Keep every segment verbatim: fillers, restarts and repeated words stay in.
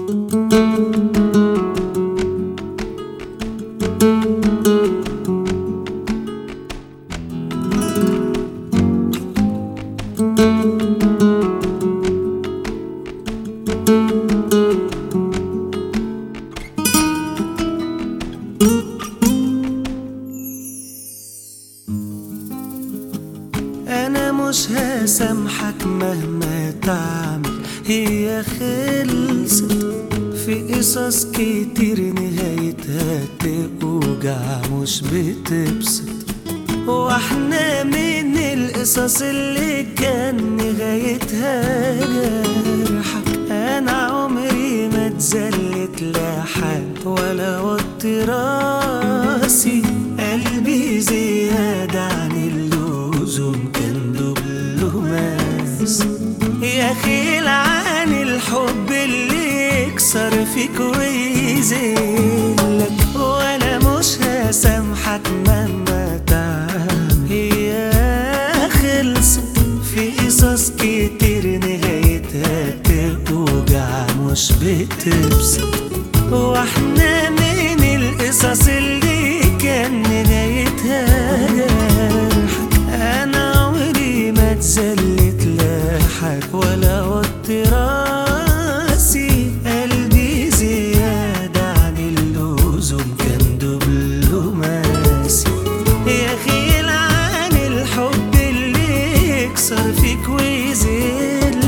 أنا مش هسامحك مهما تعمل، هي خلصت في قصص كتير نهايتها توجع مش بتبسط. واحنا من القصص اللي كان نهايتها جرحك، أنا عمري ما اتذلت لحد ولا وطي راسي. قلبي زيادة عن اللزوم كان دبلوماس، يا خيل عن الحب اللي يكسر فيك ويذلك. وانا مش هسامحك مهما تعمل، هي خلصت في قصص كتير نهايتها توجع مش بتبسط. واحنا من القصص اللي كان نهايتها جرحك، انا عمري ما اتذلت لحد ولا وطي راسي. قلبي زيادة عن اللزوم كان دبلوماسي، يا خيل عن الحب اللي يكسر فيك ويذلك.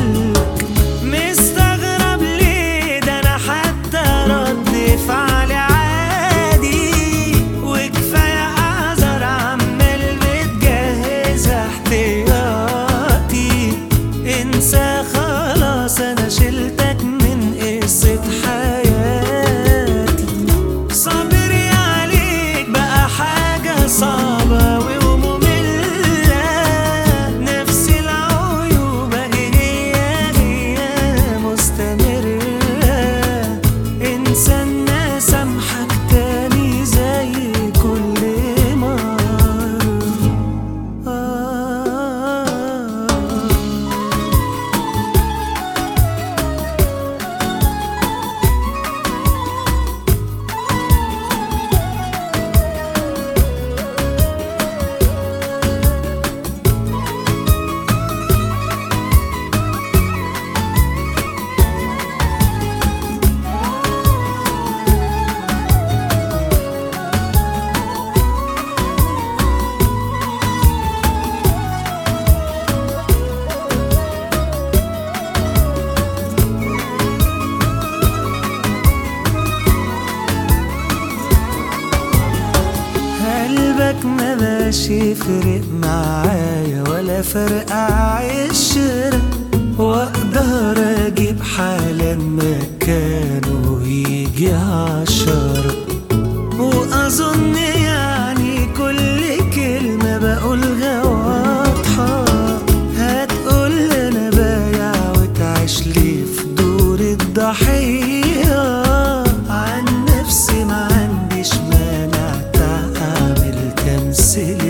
مستغرب ليه ده انا حتى رد فعلي عادي، وكفاية اعذر عمال متجهز احتياطي. انسى خلاص انا شلتك من قصة حياتي. صبري عليك بقى حاجة صعبة ومملة، نفس العيوب هي هي مستمرة. انسى الناس سامحك تاني زي كل مرة. آه قلبك ما باش يفرق معايا ولا فرق عشرة، واقدر اجيب حالا مكانه ويجي عشرة. واظن يعني كل كلمة بقولها واضحة، هتقول انا بايع وتعيش لي في دور الضحية. عن نفسي ما عنديش مانع تعمل تمثيل